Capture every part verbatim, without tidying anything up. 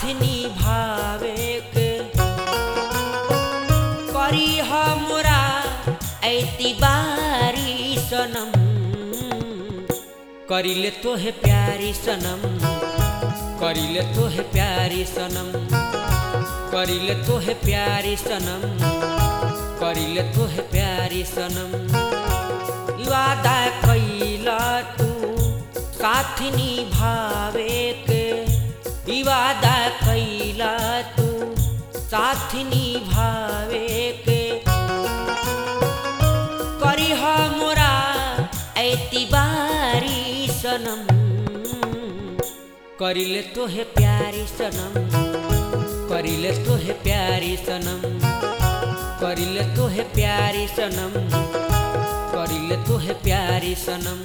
निभावे के करी हमरा ऐतिबारी सनम करिले तोहे प्यारी सनम करिले तोहे प्यारी सनम करिले तोहे प्यारी सनम करिले तोहे प्यारी सनम वादा कैला तू साथ निभावे के वादा कैला तू साथ निभावे के करी हमरा ऐतिबारी सनम करिले तोहे प्यारी सनम करिले तोहे प्यारी सनम करिले तोहे प्यारी सनम करिले तोहे प्यारी सनम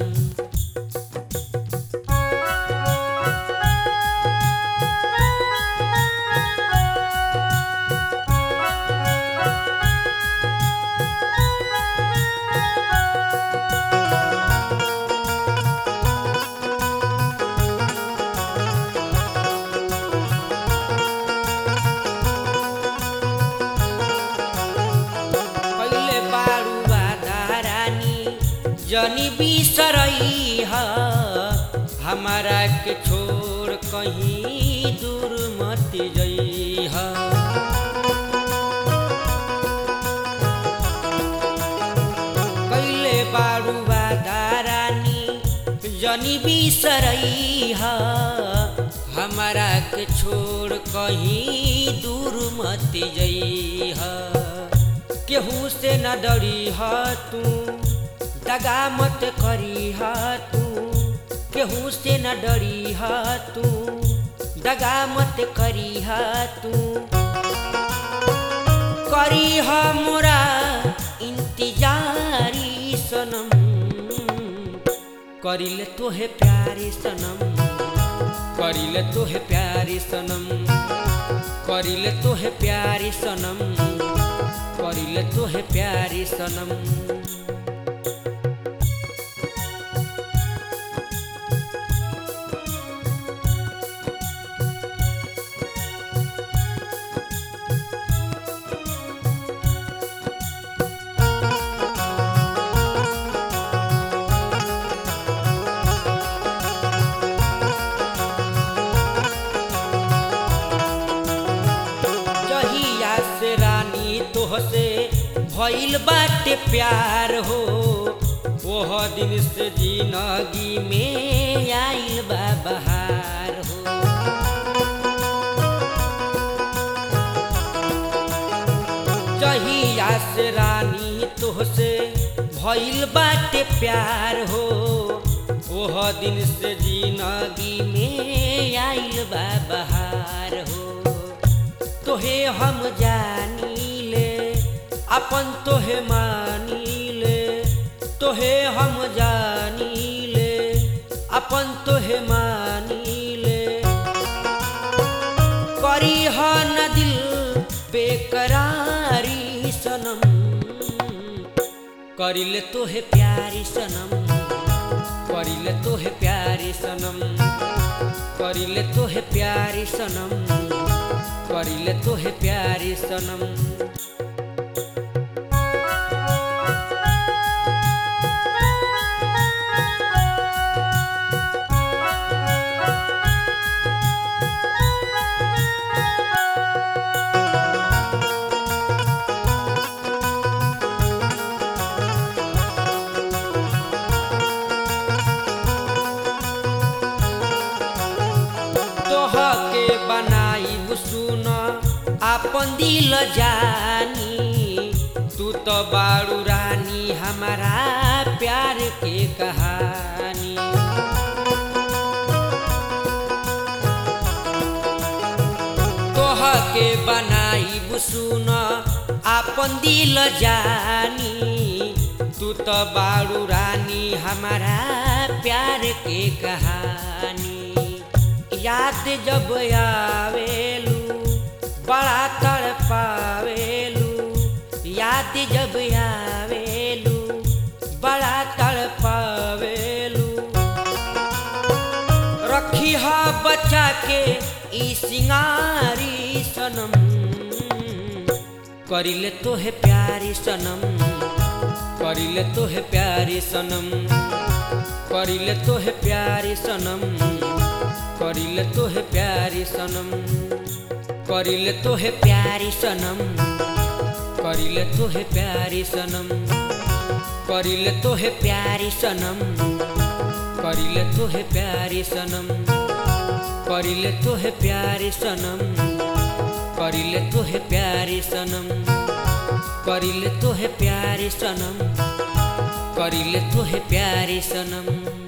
जनी बिसरई हा हमारा के छोड़ कहीं दूर मत जई हा कैले बारू वादारानी जनी बिसरई हा हमारा के छोड़ कहीं दूर मत जई हा केहू से न डरी हा तू दगा मत करी हा तू केहू से न डरी हा तू दगा मत करी हा तू करी हमरा इंतजारी सनम करिले तोहे प्यारी सनम करिले तोहे प्यारी सनम करिले तोहे प्यारी सनम करिले तोहे प्यारी सनम तोहसे भइल बाटे प्यार हो ओह दिन से जिंदगी में आइल बा बहार हो जहिया से रानी तोहसे भइल बाटे प्यार हो ओह दिन से जिंदगी में आइल बा बहार हो तोहे हम जानी अपन तोहे मानी ले तोहे हम जानी ले अपन तोहे मानी ले करी हा न दिल बेकरारी सनम करिले तोहे प्यारी सनम करिले तोहे प्यारी सनम करिले तोहे प्यारी सनम करिले तोहे प्यारी सनम अपन दिल जानी तू तो बारू रानी हमारा प्यार के कहानी तोह के बनाई सुना अपन दिल जानी तू तो बारू रानी हमारा प्यार के कहानी याद जब आवेलू बड़ा तड़पावेलू याद जब आवेलू बड़ा तड़पावेलू रखी हा बचा के ई सिंगारी सनम करिले तोहे प्यारी सनम करिले तोहे प्यारी सनम करिले तोहे प्यारी सनम करिले तोहे प्यारी सनम करिले तोहे प्यारी सनम करिले तोहे प्यारी सनम करिले तोहे प्यारी सनम करिले तोहे प्यारी सनम करिले तोहे प्यारी सनम करिले तोहे प्यारी सनम करिले तोहे प्यारी सनम करिले तोहे प्यारी सनम।